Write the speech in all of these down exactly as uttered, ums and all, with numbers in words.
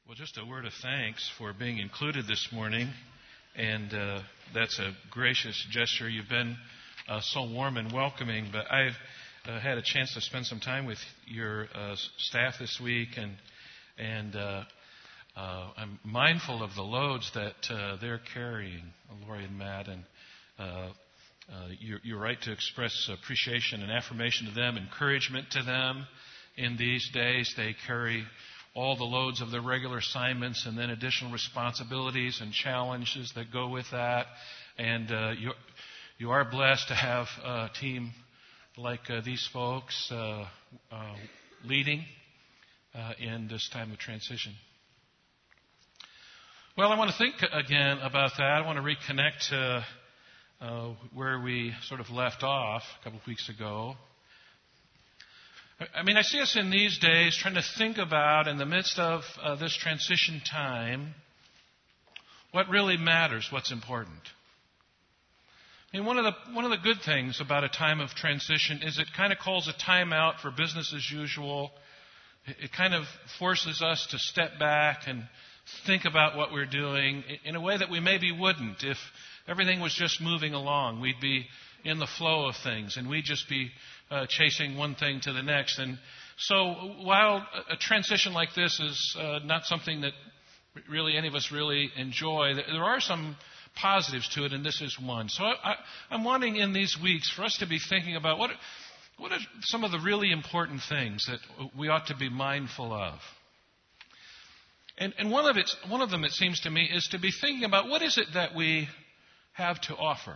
Well, just a word of thanks for being included this morning, and uh, that's a gracious gesture. You've been uh, so warm and welcoming, but I've uh, had a chance to spend some time with your uh, staff this week, and and uh, uh, I'm mindful of the loads that uh, they're carrying, Lori and Matt, and uh, uh, you're, you're right to express appreciation and affirmation to them, encouragement to them in these days. They carry all the loads of their regular assignments and then additional responsibilities and challenges that go with that. And uh, you, you are blessed to have a team like uh, these folks uh, uh, leading uh, in this time of transition. Well, I want to think again about that. I want to reconnect to uh, where we sort of left off a couple of weeks ago. I mean, I see us in these days trying to think about, in the midst of uh, this transition time, what really matters, what's important. I mean, one of the one of the good things about a time of transition is it kind of calls a time out for business as usual. It, it kind of forces us to step back and think about what we're doing in a way that we maybe wouldn't if everything was just moving along. We'd be in the flow of things, and we'd just be uh, chasing one thing to the next. And so while a transition like this is uh, not something that really any of us really enjoy, there are some positives to it, and this is one. So I, I, I'm wanting in these weeks for us to be thinking about what, what are some of the really important things that we ought to be mindful of. And, and one of it, one of them, it seems to me, is to be thinking about what is it that we have to offer.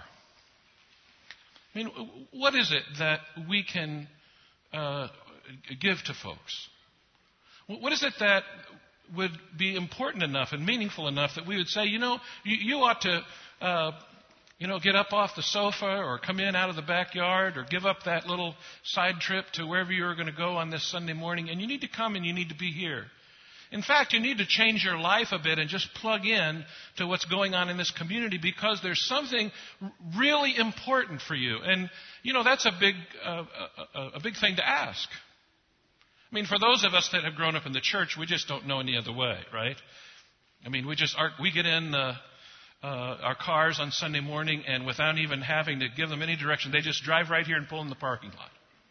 I mean, what is it that we can uh, give to folks? What is it that would be important enough and meaningful enough that we would say, you know, you, you ought to, uh, you know, get up off the sofa or come in out of the backyard or give up that little side trip to wherever you're going to go on this Sunday morning, and you need to come and you need to be here. In fact, you need to change your life a bit and just plug in to what's going on in this community because there's something really important for you. And, you know, that's a big, uh, a, a big thing to ask. I mean, for those of us that have grown up in the church, we just don't know any other way, right? I mean, we just are, we get in uh, uh, our cars on Sunday morning, and without even having to give them any direction, they just drive right here and pull in the parking lot.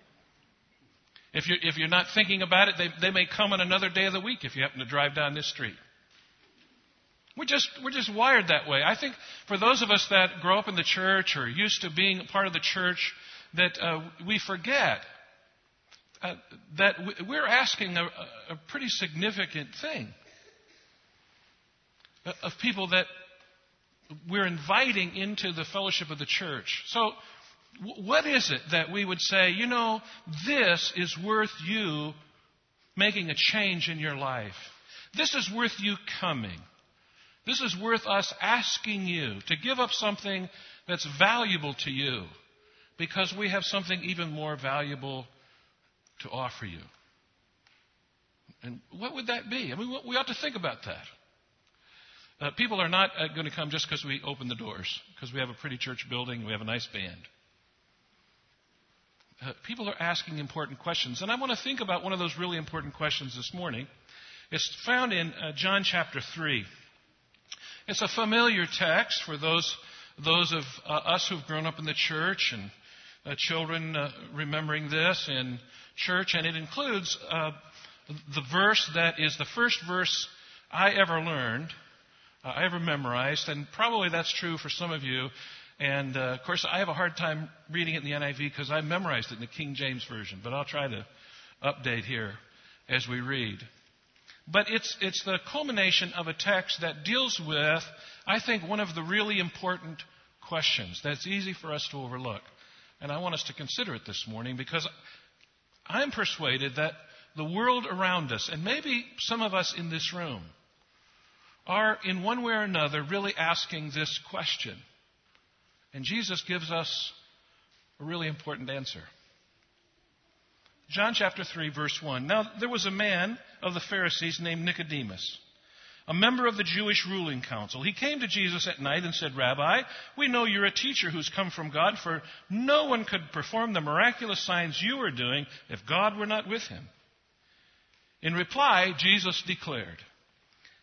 If you're, if you're not thinking about it, they, they may come on another day of the week if you happen to drive down this street. We're just, we're just wired that way. I think for those of us that grow up in the church or used to being a part of the church, that uh, we forget uh, that we're asking a, a pretty significant thing of people that we're inviting into the fellowship of the church. So, what is it that we would say, you know, this is worth you making a change in your life? This is worth you coming. This is worth us asking you to give up something that's valuable to you because we have something even more valuable to offer you. And what would that be? I mean, we ought to think about that. Uh, people are not uh, going to come just because we open the doors, because we have a pretty church building and we have a nice band. Uh, people are asking important questions. And I want to think about one of those really important questions this morning. It's found in uh, John chapter three. It's a familiar text for those, those of uh, us who've grown up in the church and uh, children uh, remembering this in church. And it includes uh, the verse that is the first verse I ever learned, uh, I ever memorized. And probably that's true for some of you. And, uh, of course, I have a hard time reading it in the N I V because I memorized it in the King James Version. But I'll try to update here as we read. But it's, it's the culmination of a text that deals with, I think, one of the really important questions that's easy for us to overlook. And I want us to consider it this morning because I'm persuaded that the world around us, and maybe some of us in this room, are in one way or another really asking this question. And Jesus gives us a really important answer. John chapter three, verse one. Now there was a man of the Pharisees named Nicodemus, a member of the Jewish ruling council. He came to Jesus at night and said, Rabbi, we know you're a teacher who's come from God, for no one could perform the miraculous signs you are doing if God were not with him. In reply, Jesus declared,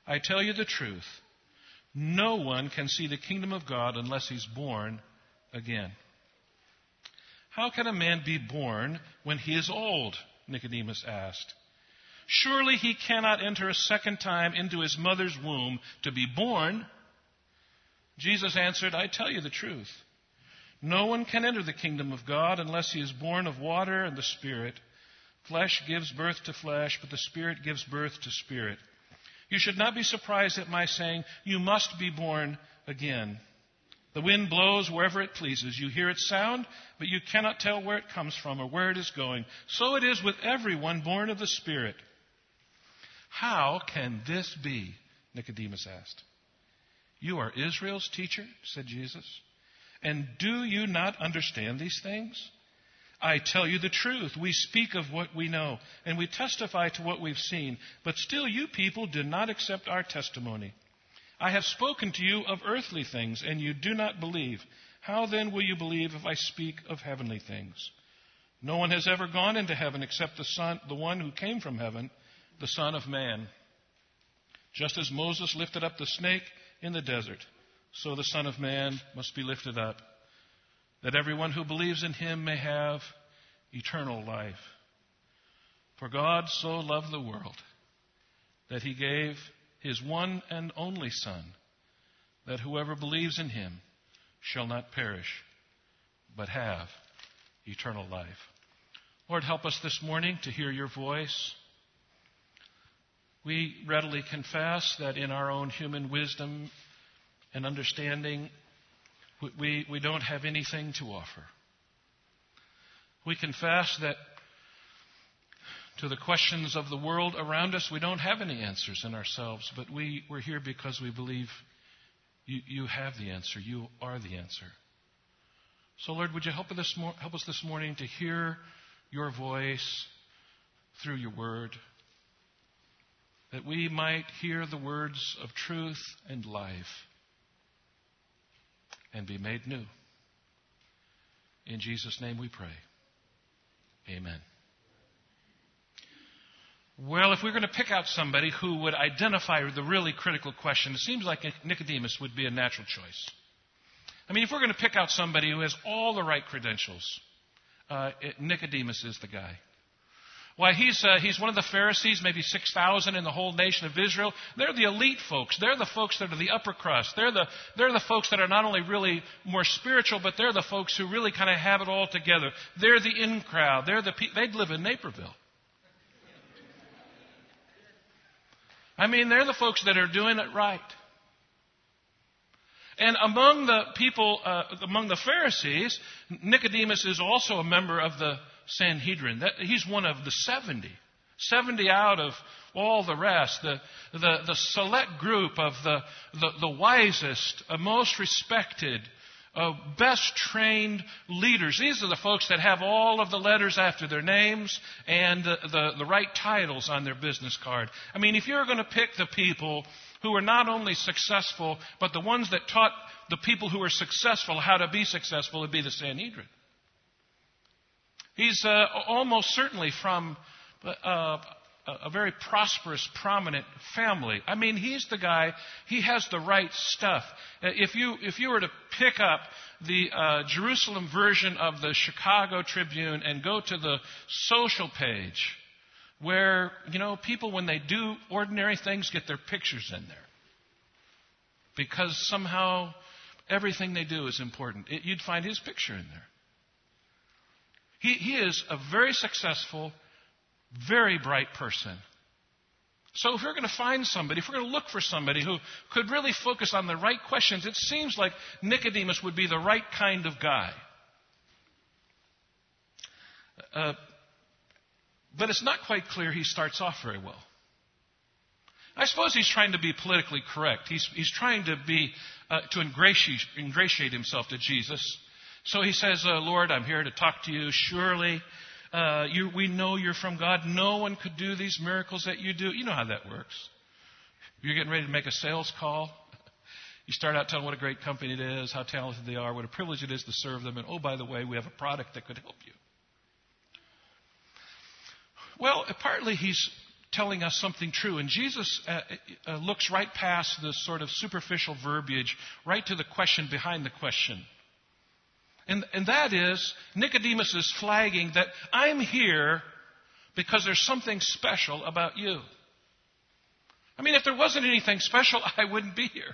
I tell you the truth. No one can see the kingdom of God unless he's born again." "How can a man be born when he is old?" Nicodemus asked. "Surely he cannot enter a second time into his mother's womb to be born." Jesus answered, "I tell you the truth. No one can enter the kingdom of God unless he is born of water and the Spirit. Flesh gives birth to flesh, but the Spirit gives birth to spirit. You should not be surprised at my saying, 'You must be born again.' The wind blows wherever it pleases. You hear its sound, but you cannot tell where it comes from or where it is going. So it is with everyone born of the Spirit." "How can this be?" Nicodemus asked. "You are Israel's teacher," said Jesus, "and do you not understand these things? I tell you the truth. We speak of what we know, and we testify to what we've seen. But still you people do not accept our testimony. I have spoken to you of earthly things, and you do not believe. How then will you believe if I speak of heavenly things? No one has ever gone into heaven except the Son, the one who came from heaven, the Son of Man. Just as Moses lifted up the snake in the desert, so the Son of Man must be lifted up, that everyone who believes in him may have eternal life. For God so loved the world that he gave his one and only Son, that whoever believes in him shall not perish, but have eternal life." Lord, help us this morning to hear your voice. We readily confess that in our own human wisdom and understanding, we, we don't have anything to offer. We confess that to the questions of the world around us, we don't have any answers in ourselves, but we, we're here because we believe you, you have the answer. You are the answer. So, Lord, would you help us, help us this morning to hear your voice through your word, that we might hear the words of truth and life and be made new. In Jesus' name we pray. Amen. Well, if we're going to pick out somebody who would identify the really critical question, it seems like Nicodemus would be a natural choice. I mean, if we're going to pick out somebody who has all the right credentials, uh, Nicodemus is the guy. Why, he's uh, he's one of the Pharisees, maybe six thousand in the whole nation of Israel. They're the elite folks. They're the folks that are the upper crust. They're the they're the folks that are not only really more spiritual, but they're the folks who really kind of have it all together. They're the in crowd. They're the pe- they'd live in Naperville. I mean, they're the folks that are doing it right. And among the people, uh, among the Pharisees, Nicodemus is also a member of the Sanhedrin. That, he's one of the seventy. seventy out of all the rest. The, the, the select group of the, the, the wisest, uh, most respected, uh, best trained leaders. These are the folks that have all of the letters after their names and the, the, the right titles on their business card. I mean, if you're going to pick the people who are not only successful, but the ones that taught the people who are successful how to be successful, would be the Sanhedrin. He's uh, almost certainly from uh, a very prosperous, prominent family. I mean, he's the guy, he has the right stuff. If you if you were to pick up the uh, Jerusalem version of the Chicago Tribune and go to the social page, where, you know, people, when they do ordinary things, get their pictures in there. Because somehow everything they do is important. It, you'd find his picture in there. He, he is a very successful, very bright person. So if we're going to find somebody, if we're going to look for somebody who could really focus on the right questions, it seems like Nicodemus would be the right kind of guy. Uh, But it's not quite clear he starts off very well. I suppose he's trying to be politically correct. He's, he's trying to be uh, to ingratiate, ingratiate himself to Jesus. So he says, uh, Lord, I'm here to talk to you. Surely uh, you, we know you're from God. No one could do these miracles that you do. You know how that works. You're getting ready to make a sales call. You start out telling what a great company it is, how talented they are, what a privilege it is to serve them. And, oh, by the way, we have a product that could help you. Well, partly he's telling us something true. And Jesus uh, uh, looks right past this sort of superficial verbiage, right to the question behind the question. And, and that is, Nicodemus is flagging that I'm here because there's something special about you. I mean, if there wasn't anything special, I wouldn't be here.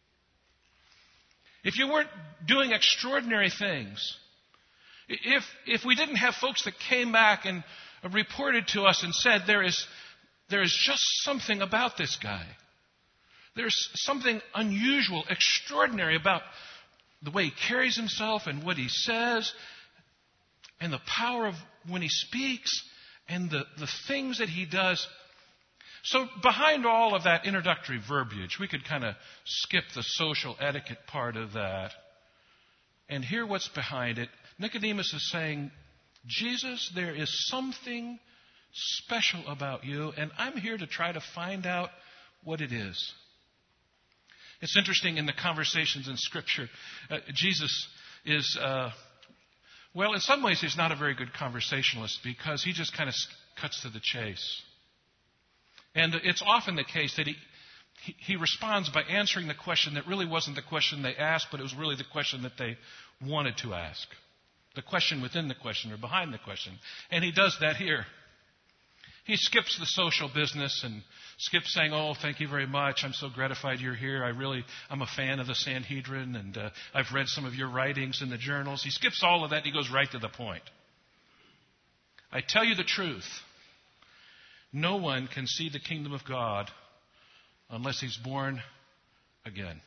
If you weren't doing extraordinary things, if if we didn't have folks that came back and reported to us and said, there is, there is just something about this guy. There's something unusual, extraordinary about the way he carries himself and what he says and the power of when he speaks and the, the things that he does. So behind all of that introductory verbiage, we could kind of skip the social etiquette part of that and hear what's behind it. Nicodemus is saying, Jesus, there is something special about you, and I'm here to try to find out what it is. It's interesting in the conversations in Scripture, uh, Jesus is, uh, well, in some ways he's not a very good conversationalist because he just kind of cuts to the chase. And it's often the case that he, he, he responds by answering the question that really wasn't the question they asked, but it was really the question that they wanted to ask. The question within the question or behind the question. And he does that here. He skips the social business and skips saying, oh, thank you very much. I'm so gratified you're here. I really, I'm a fan of the Sanhedrin, and uh, I've read some of your writings in the journals. He skips all of that and he goes right to the point. I tell you the truth. No one can see the kingdom of God unless he's born again.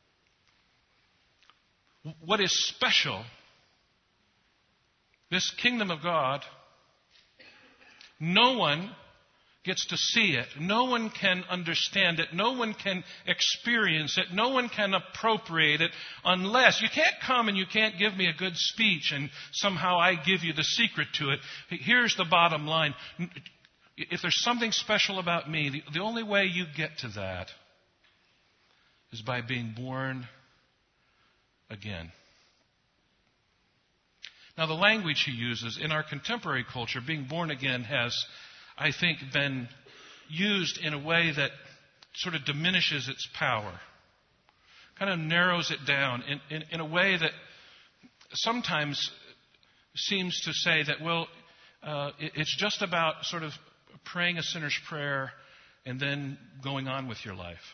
What is special, this kingdom of God, no one gets to see it. No one can understand it. No one can experience it. No one can appropriate it unless you can't come and you can't give me a good speech and somehow I give you the secret to it. Here's the bottom line. If there's something special about me, the, the only way you get to that is by being born again. Now, the language he uses in our contemporary culture, being born again, has, I think, been used in a way that sort of diminishes its power, kind of narrows it down in, in, in a way that sometimes seems to say that, well, uh, it, it's just about sort of praying a sinner's prayer and then going on with your life.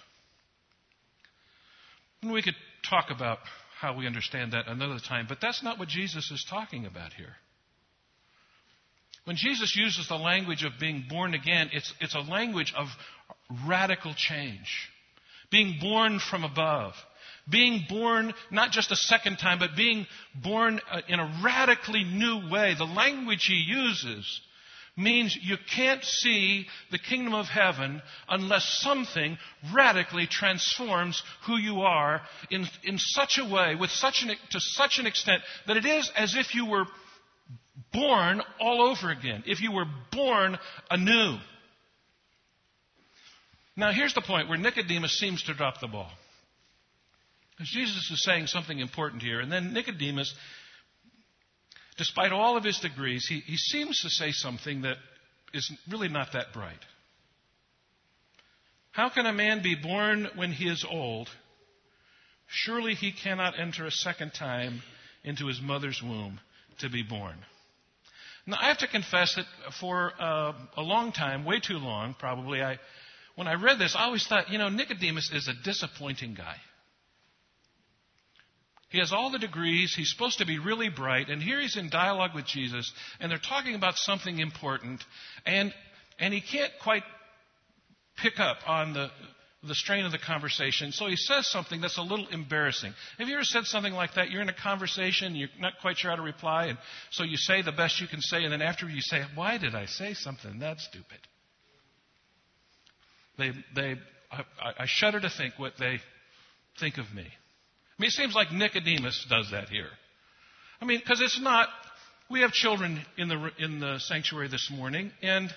And we could talk about how we understand that another time, but that's not what Jesus is talking about here. When Jesus uses the language of being born again, it's, it's a language of radical change. Being born from above. Being born not just a second time, but being born in a radically new way. The language he uses means you can't see the kingdom of heaven unless something radically transforms who you are in, in such a way, with such an, to such an extent that it is as if you were born all over again, if you were born anew. Now here's the point where Nicodemus seems to drop the ball. Because Jesus is saying something important here, and then Nicodemus, despite all of his degrees, he, he seems to say something that is really not that bright. How can a man be born when he is old? Surely he cannot enter a second time into his mother's womb to be born. Now, I have to confess that for uh, a long time, way too long probably, I, when I read this, I always thought, you know, Nicodemus is a disappointing guy. He has all the degrees. He's supposed to be really bright. And here he's in dialogue with Jesus. And they're talking about something important. And and he can't quite pick up on the, the strain of the conversation. So he says something that's a little embarrassing. Have you ever said something like that? You're in a conversation. You're not quite sure how to reply. And so you say the best you can say. And then after you say, why did I say something that stupid? They, they, I, I shudder to think what they think of me. I mean, it seems like Nicodemus does that here. I mean, because it's not, we have children in the in the sanctuary this morning, and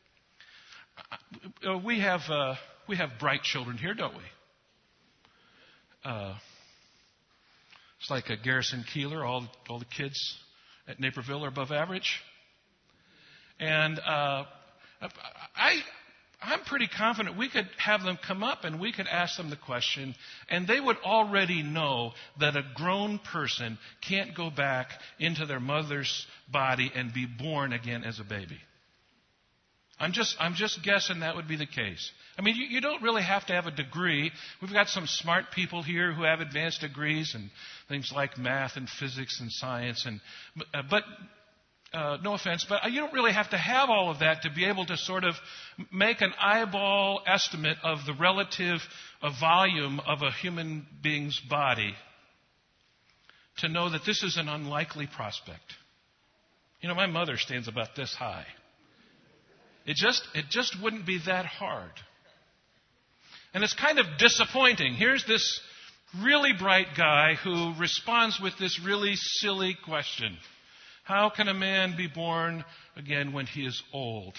we have uh, we have bright children here, don't we? Uh, it's like a Garrison Keillor, all all the kids at Naperville are above average, and uh, I I'm pretty confident we could have them come up and we could ask them the question, and they would already know that a grown person can't go back into their mother's body and be born again as a baby. I'm just, I'm just guessing that would be the case. I mean, you, you don't really have to have a degree. We've got some smart people here who have advanced degrees in things like math and physics and science. And uh, but uh, no offense, but you don't really have to have all of that to be able to sort of make an eyeball estimate of the relative uh, volume of a human being's body to know that this is an unlikely prospect. You know, my mother stands about this high. It just, it just wouldn't be that hard. And it's kind of disappointing. Here's this really bright guy who responds with this really silly question. How can a man be born again when he is old?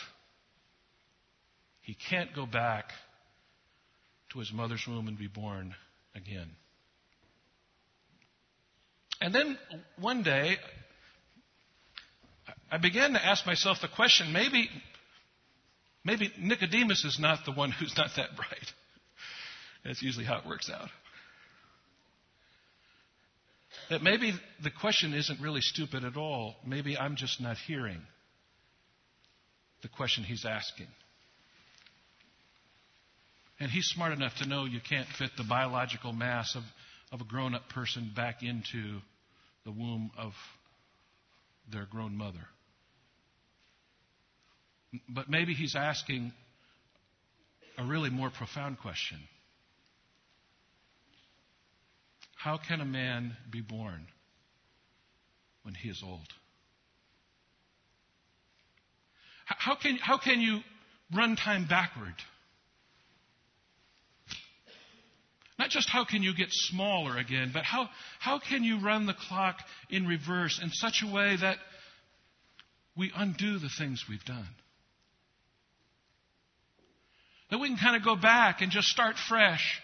He can't go back to his mother's womb and be born again. And then one day, I began to ask myself the question, maybe... Maybe Nicodemus is not the one who's not that bright. That's usually how it works out. That maybe the question isn't really stupid at all. Maybe I'm just not hearing the question he's asking. And he's smart enough to know you can't fit the biological mass of, of a grown-up person back into the womb of their grown mother. But maybe he's asking a really more profound question. How can a man be born when he is old? How can, how can you run time backward? Not just how can you get smaller again, but how, how can you run the clock in reverse in such a way that we undo the things we've done? That we can kind of go back and just start fresh.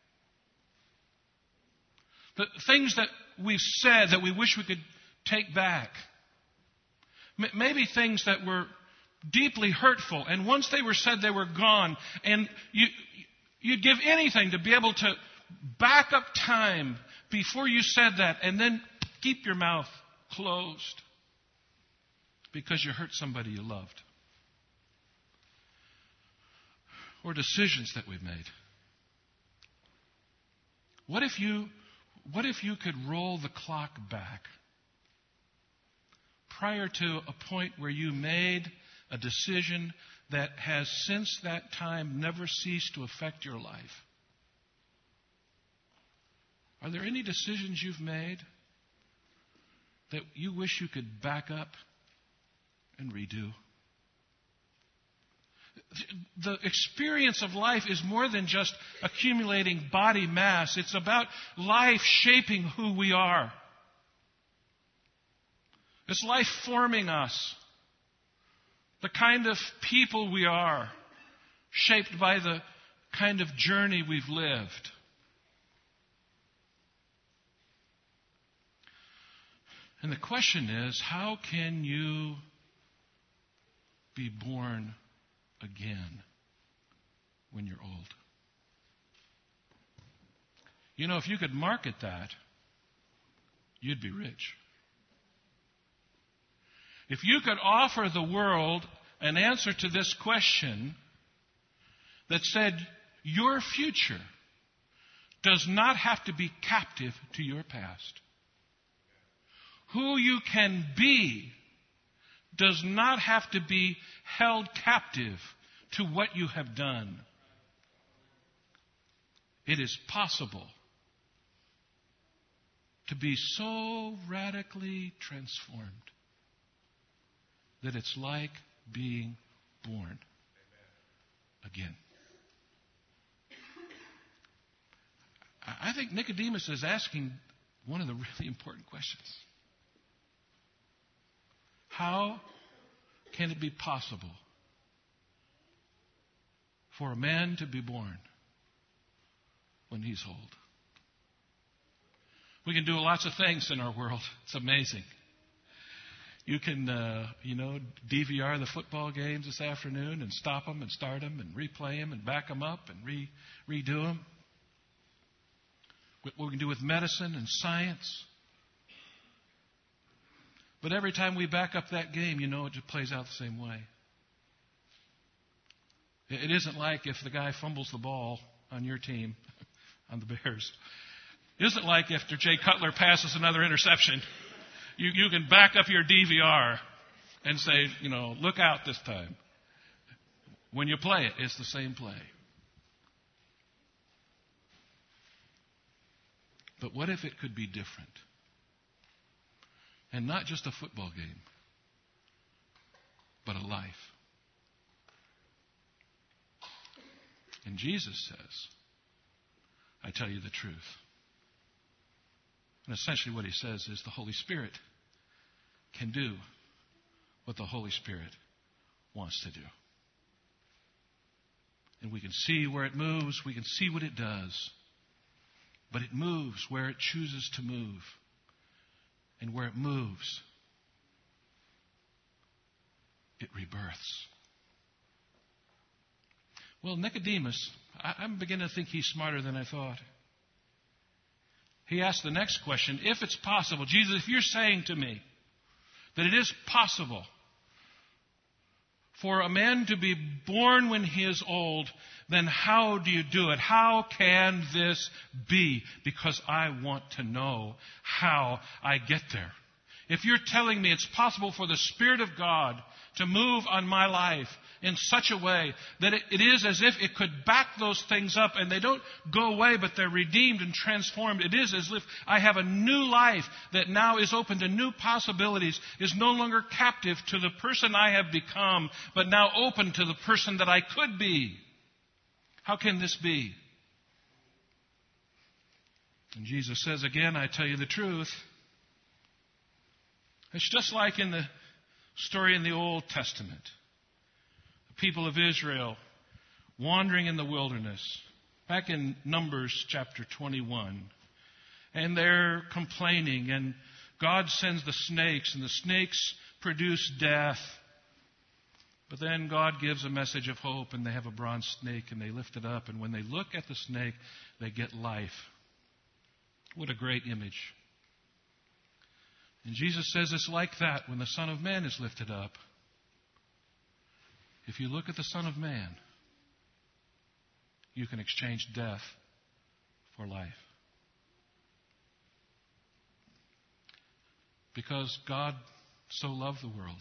The things that we've said that we wish we could take back. Maybe things that were deeply hurtful, and once they were said, they were gone. And you, you'd give anything to be able to back up time before you said that and then keep your mouth closed because you hurt somebody you loved. Or decisions that we've made. What if you, what if you could roll the clock back prior to a point where you made a decision that has since that time never ceased to affect your life? Are there any decisions you've made that you wish you could back up and redo? The experience of life is more than just accumulating body mass. It's about life shaping who we are. It's life forming us. The kind of people we are, shaped by the kind of journey we've lived. And the question is, how can you be born again when you're old? You know, if you could market that, you'd be rich. If you could offer the world an answer to this question that said, your future does not have to be captive to your past. Who you can be does not have to be held captive to what you have done. It is possible to be so radically transformed that it's like being born again. I think Nicodemus is asking one of the really important questions. How can it be possible for a man to be born when he's old? We can do lots of things in our world. It's amazing. You can, uh, you know, D V R the football games this afternoon and stop them and start them and replay them and back them up and re- redo them. What we can do with medicine and science. But every time we back up that game, you know, it just plays out the same way. It isn't like if the guy fumbles the ball on your team, on the Bears. It isn't like if Jay Cutler passes another interception. You, you can back up your D V R and say, you know, look out this time. When you play it, it's the same play. But what if it could be different? And not just a football game, but a life. And Jesus says, I tell you the truth. And essentially what he says is the Holy Spirit can do what the Holy Spirit wants to do. And we can see where it moves. We can see what it does. But it moves where it chooses to move. And where it moves, it rebirths. Well, Nicodemus, I, I'm beginning to think he's smarter than I thought. He asked the next question, if it's possible, Jesus, if you're saying to me that it is possible for a man to be born when he is old, then how do you do it? How can this be? Because I want to know how I get there. If you're telling me it's possible for the Spirit of God to move on my life in such a way that it, it is as if it could back those things up and they don't go away, but they're redeemed and transformed. It is as if I have a new life that now is open to new possibilities, is no longer captive to the person I have become, but now open to the person that I could be. How can this be? And Jesus says again, I tell you the truth. It's just like in the story in the Old Testament. The people of Israel wandering in the wilderness. Back in Numbers chapter twenty-one. And they're complaining. And God sends the snakes. And the snakes produce death. But then God gives a message of hope. And they have a bronze snake. And they lift it up. And when they look at the snake, they get life. What a great image. And Jesus says it's like that when the Son of Man is lifted up. If you look at the Son of Man, you can exchange death for life. Because God so loved the world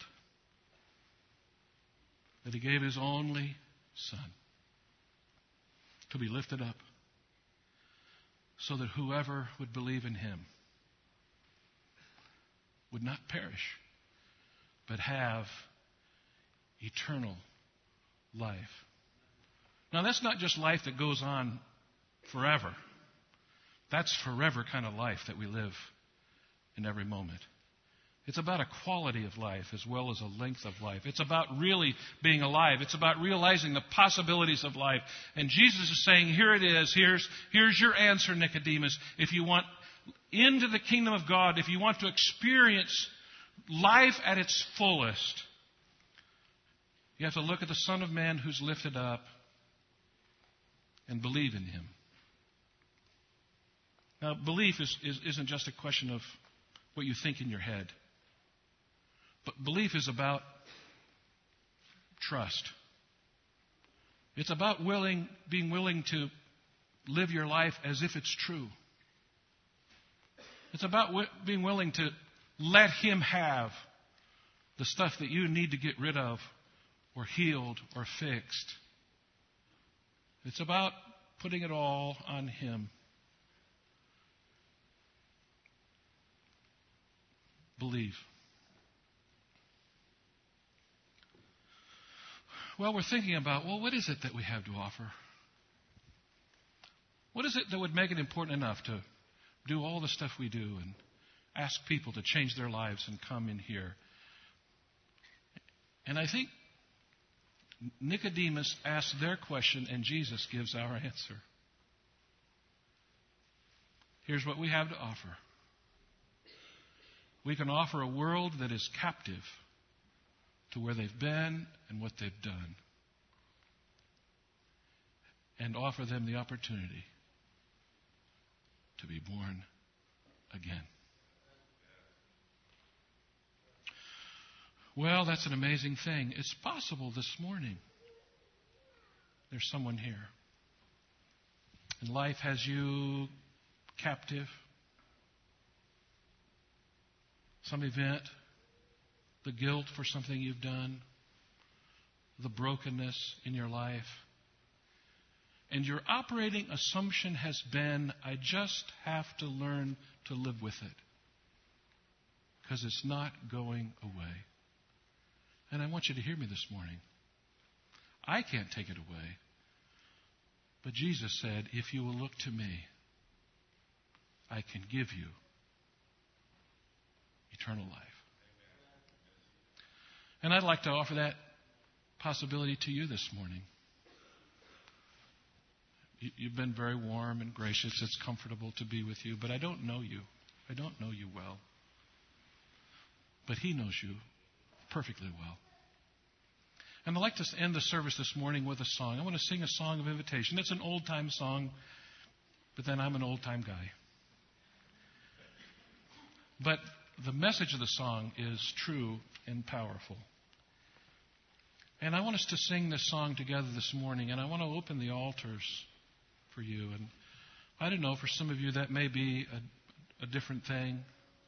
that He gave His only Son to be lifted up so that whoever would believe in Him would not perish, but have eternal life. Now, that's not just life that goes on forever. That's forever kind of life that we live in every moment. It's about a quality of life as well as a length of life. It's about really being alive. It's about realizing the possibilities of life. And Jesus is saying, here it is. Here's, here's your answer, Nicodemus. If you want into the kingdom of God, if you want to experience life at its fullest, you have to look at the Son of Man who's lifted up and believe in Him. Now, belief is, is, isn't just a question of what you think in your head. But belief is about trust. It's about willing, being willing to live your life as if it's true. It's about w- being willing to let Him have the stuff that you need to get rid of or healed or fixed. It's about putting it all on Him. Believe. Well, we're thinking about, well, what is it that we have to offer? What is it that would make it important enough to do all the stuff we do and ask people to change their lives and come in here? And I think Nicodemus asks their question and Jesus gives our answer. Here's what we have to offer. We can offer a world that is captive to where they've been and what they've done, and offer them the opportunity to be born again. Well, that's an amazing thing. It's possible this morning there's someone here, and life has you captive. Some event, the guilt for something you've done, the brokenness in your life. And your operating assumption has been, I just have to learn to live with it, because it's not going away. And I want you to hear me this morning. I can't take it away. But Jesus said, if you will look to me, I can give you eternal life. And I'd like to offer that possibility to you this morning. You've been very warm and gracious. It's comfortable to be with you, but I don't know you. I don't know you well. But He knows you perfectly well. And I'd like to end the service this morning with a song. I want to sing a song of invitation. It's an old-time song, but then I'm an old-time guy. But the message of the song is true and powerful. And I want us to sing this song together this morning, and I want to open the altars for you. And I don't know, for some of you that may be a, a different thing.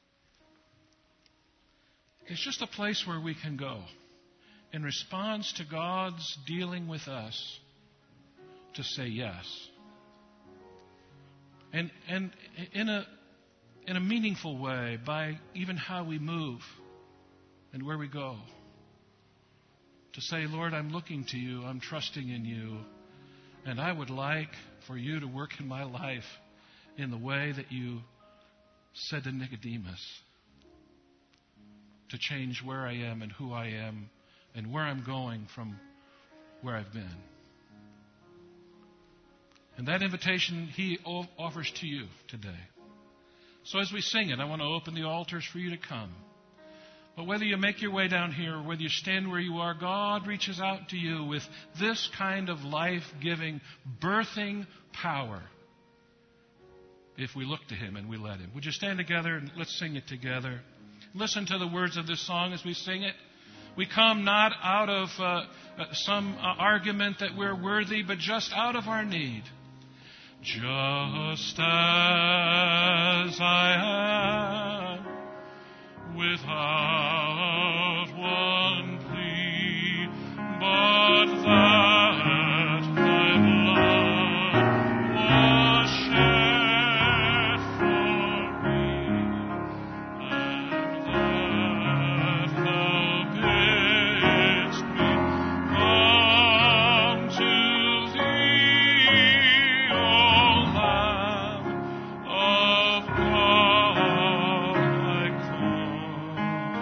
It's just a place where we can go in response to God's dealing with us to say yes. And and in a in a meaningful way, by even how we move and where we go. To say, Lord, I'm looking to you, I'm trusting in you, and I would like for you to work in my life in the way that you said to Nicodemus, to change where I am and who I am and where I'm going from where I've been. And that invitation He offers to you today. So as we sing it, I want to open the altars for you to come. But whether you make your way down here or whether you stand where you are, God reaches out to you with this kind of life-giving, birthing power if we look to Him and we let Him. Would you stand together and let's sing it together? Listen to the words of this song as we sing it. We come not out of uh, some uh, argument that we're worthy, but just out of our need. Just as I am, without one plea, but that Thy blood was shed for me, and that Thou bidst me come to Thee, O Lamb of God, I come.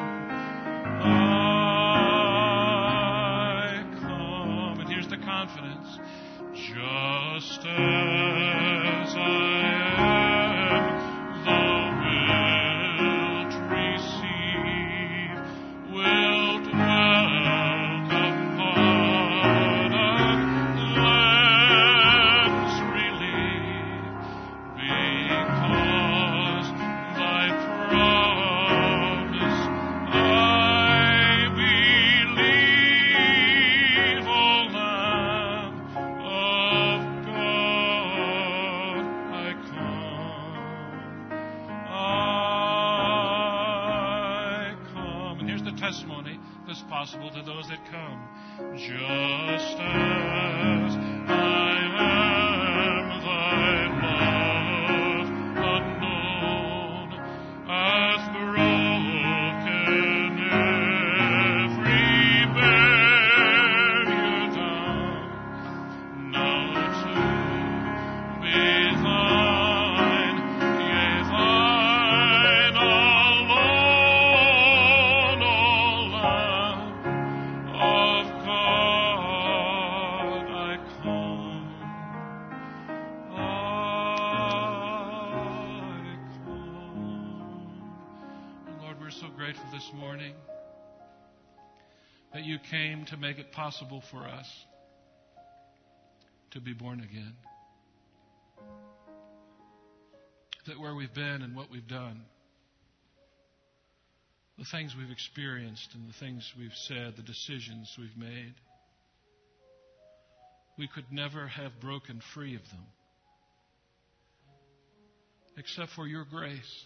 I come. And here's the confidence. Just as I am, Thou wilt receive, wilt welcome pardon, cleanse, relieve, because Thy promise I believe, O Lamb of God, I come. I come. And here's the testimony that's possible to those that come. Just as I am, Thy love unknown hath broken every barrier down. Now to be Thine, yea, Thine alone, O Lamb of God, I come. grateful this morning that you came to make it possible for us to be born again. That where we've been and what we've done, the things we've experienced and the things we've said, the decisions we've made, we could never have broken free of them except for your grace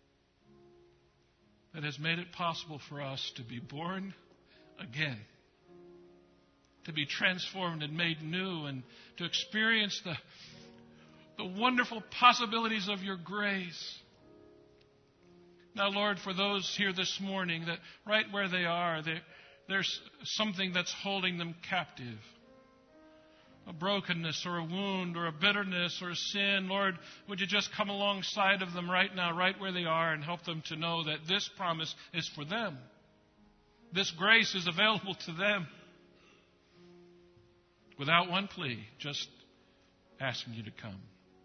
that has made it possible for us to be born again, to be transformed and made new, and to experience the, the wonderful possibilities of your grace. Now, Lord, for those here this morning that right where they are, there's something that's holding them captive. A brokenness or a wound or a bitterness or a sin. Lord, would you just come alongside of them right now, right where they are, and help them to know that this promise is for them. This grace is available to them. Without one plea, just asking you to come.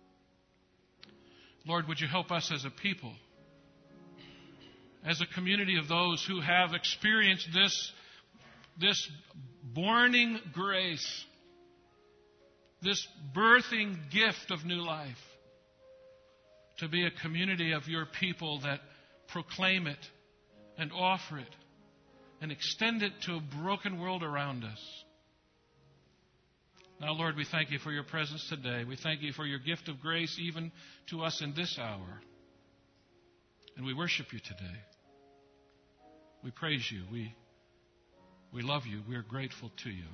Lord, would you help us as a people, as a community of those who have experienced this, this borning grace, this birthing gift of new life, to be a community of your people that proclaim it and offer it and extend it to a broken world around us. Now, Lord, we thank you for your presence today. We thank you for your gift of grace even to us in this hour. And we worship you today. We praise you. We, we love you. We are grateful to you.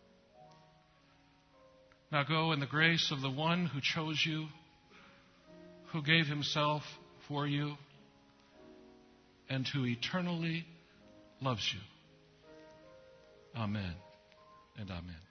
Now go in the grace of the one who chose you, who gave himself for you, and who eternally loves you. Amen and amen.